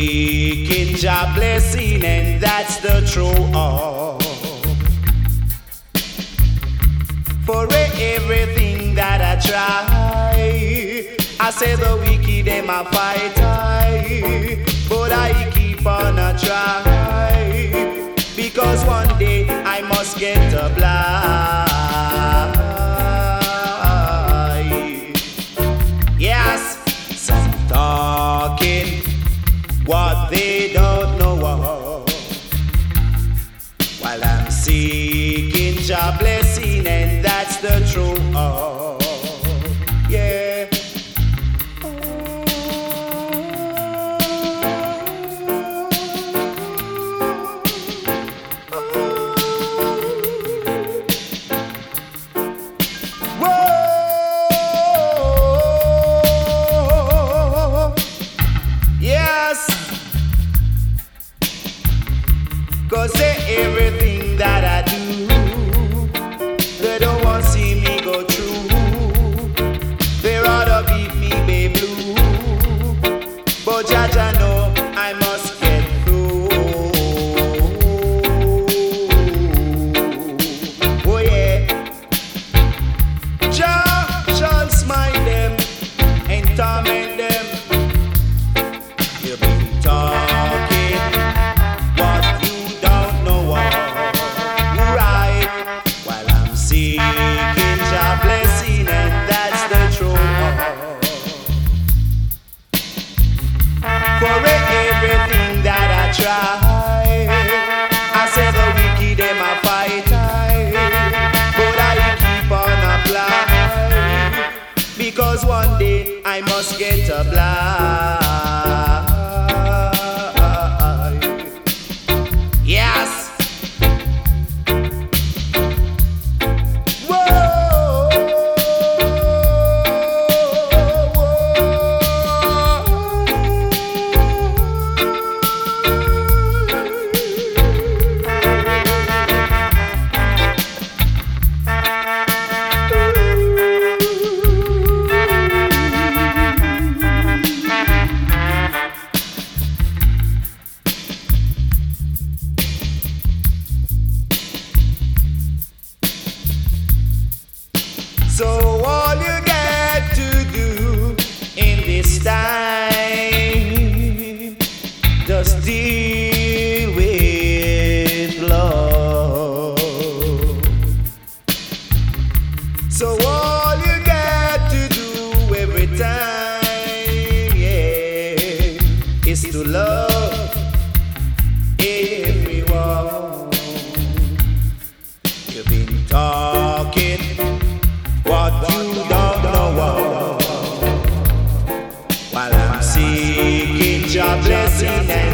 seeking Jah blessing, and that's the true all. For everything that I try, I say the wicked them a fight I, but I keep on a try, because one day I must get a blind. Yes, some talking what they don't know of, while I'm seeking Jah blessing, and that's the true all. Yeah. Cause everything that I do, they don't want to see me go through. They rather beat me, babe, blue. But Jah know I must get through. Oh yeah. Jah shall smite them and torment them. You've been talking what you don't know what, right? While I'm seeking Jah blessing, and that's the true all. For everything that I try, I say the wicked them a fight I, but I keep on apply, because one day I must get a blind. Yes. So all you got to do in this time, just deal with love. So all you got to do every time, yeah, is to love everyone. You've been talking what you don't know of, while I'm seeking Jah blessing.